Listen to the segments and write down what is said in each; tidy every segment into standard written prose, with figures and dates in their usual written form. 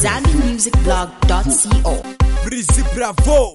ZambianMusicBlog.co. Breezy Bravo,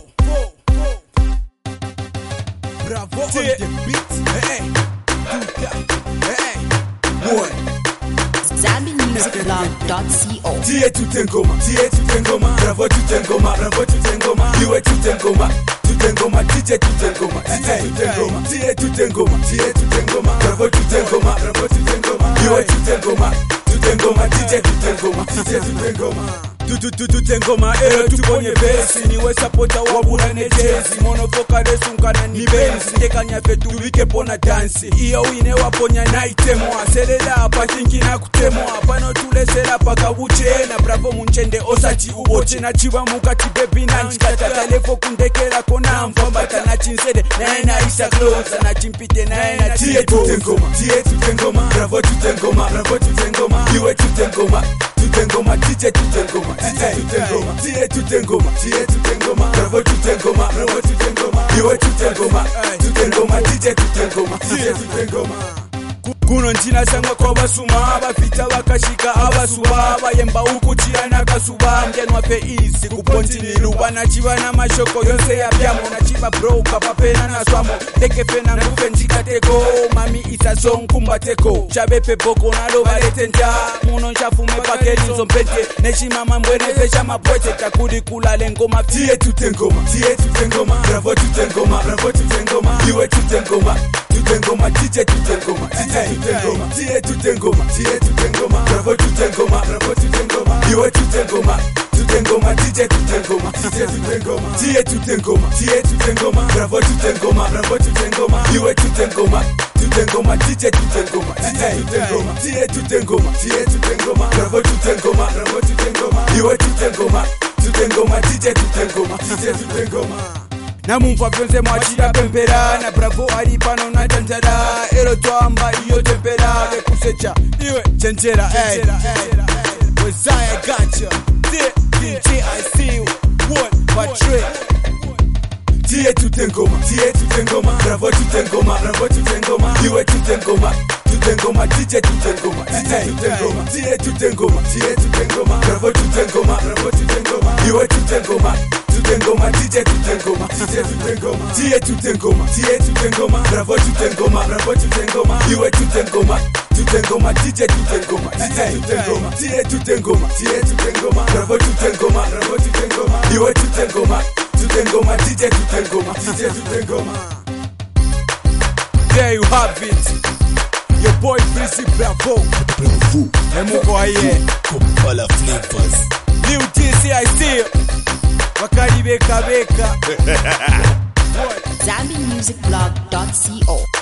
Bravo on the beat. Hey, hey, one. ZambianMusicBlog.co. Tie tutengoma, Bravo tutengoma, Iwe tutengoma, DJ tutengoma, Tie tutengoma, Bravo tutengoma, Iwe tutengoma, DJ tutengoma, tutengoma, tuponye besi. Niwe supporter wabula ne jezi. Monofoka resungana ni benzi. Ndekanya fetu wike pona dansi. Iyo wine waponya na itemoa. Selela hapa tinki na kutemoa. Pano tulesela paka uchena. Bravo munchende osachi uboche. Na chiwa mukati bebi na nchikata. Talefo kundekela kona mfambata na chinsede. Na ena isa closer. Na chimpite na ena tie tutengoma, Bravo tutengoma, Iwe tutengoma, DJ tutengoma, Tie tutengoma, Bravo tutengoma, Iwe tutengoma, DJ tutengoma, Kuno njina sangwa kwa basuma. Abafita bakashika abasuba. Bayemba ukuchira na kasuba. Mjenwa pe isi kuponti niluba. Nachiva na mashoko yonse ya piamo. Nachiva broka papena na swamo. Teke fena ngufe njikateko. Mami isa song kumbateko. Chabepe boko na loba letenta. Muno nshafume pakeli nzompete. Neshima mambwene pesha mapwete. Takudi kula lengo mafti. Tie tutengoma, Bravo tutengoma, Iwe tutengoma, DJ tutengoma, Tie tutengoma, Bravo tutengoma, Iwe tutengoma, DJ tutengoma, Tie tutengoma, Bravo tutengoma, Iwe tutengoma, DJ tutengoma, Tie tutengoma, Bravo tutengoma, Iwe tutengoma, DJ tutengoma. Namumva vyonse mwachira pempera. Na Bravo ari pano na tanjara. Ero twamba iyo tempera. Vekusecha iwe chenjera. Wezaya gotcha. DJ I see you. One Patrick. Tie tutengoma, Bravo tutengoma, Iwe tutengoma, DJ tutengoma, Tie tutengoma, Bravo tutengoma, Iwe tutengoma, DJ tutengoma, Tie tutengoma, Bravo tutengoma, Iwe tutengoma, DJ tutengoma, Tie tutengoma, Bravo tutengoma, Iwe tutengoma, DJ tutengoma. There you have it. Your boy Breezy Bravo. Emuko aye. Kompala flavors. New TC I see. Wakari beka. ZambianMusicBlog.co.